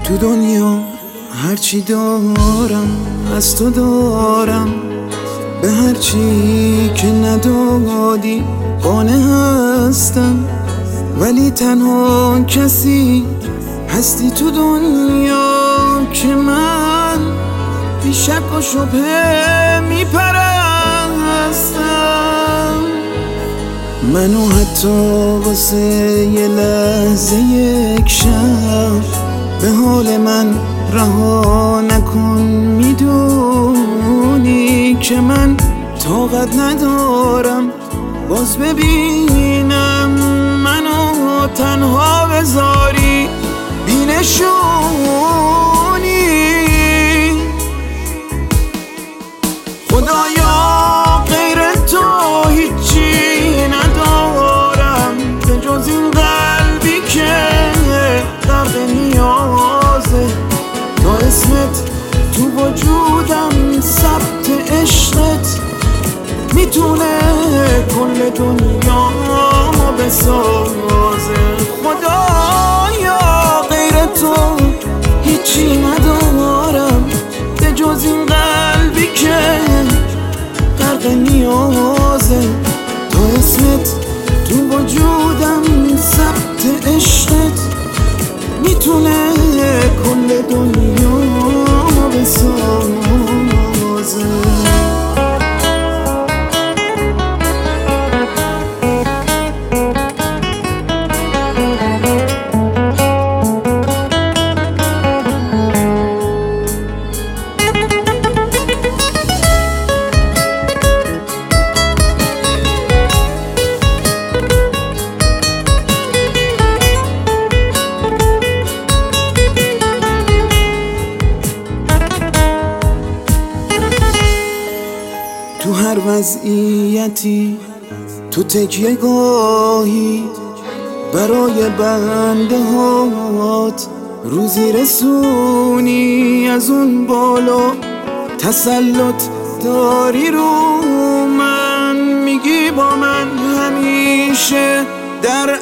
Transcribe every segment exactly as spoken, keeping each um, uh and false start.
تو دنیا هرچی دارم از تو دارم، به هرچی که ندادی قانع هستم، ولی تنها کسی هستی تو دنیا که من بی شک و شبهه میپرستم. منو حتی واسه یه لحظه یک شب به حال من رها نکن، میدونی که من طاقت ندارم باز ببینم منو تنها بذاری بینشونی. خدایا غیر تو هیچی ندارم به جز این قلبی که درد نیازه، تا اسمت تو وجودم ثبت عشقت میتونه کل دنیا ما بسازه. خدایا غیر تو هیچی ندارم به جز این قلبی که غرق نیازه، تا اسمت تو وجودم ثبت عشقت میتونه کل دنیا ما بسازه. تو هر وضعیتی تو تکیه گاهی برای بنده هات روزی رسونی، از اون بالا تسلط داری رو من، میگی با من همیشه در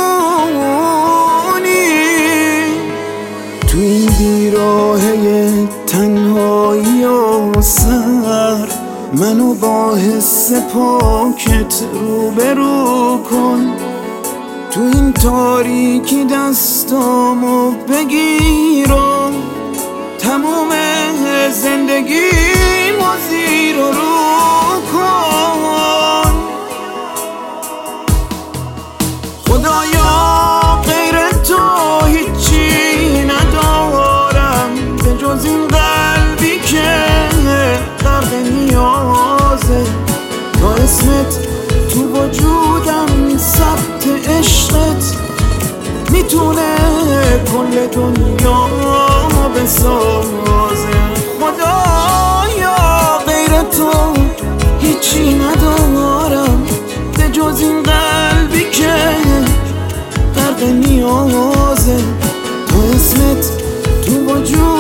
امونی. تو این بیراهه تنهایی و سر منو با حس پاکت روبرو کن، تو این تاریکی دستامو بگیر و تموم زندگیمو زیر و رو کن. خدایا غیر تو هیچی ندارم به جز این قلبی که غرق نیازه، تا اسمت تو وجودم ثبت عشقت میتونه کل دنیا بسازه. خدایا غیر تو هیچی ندارم به جز این قلبی که غرق نیازه، تا اسمت تو وجود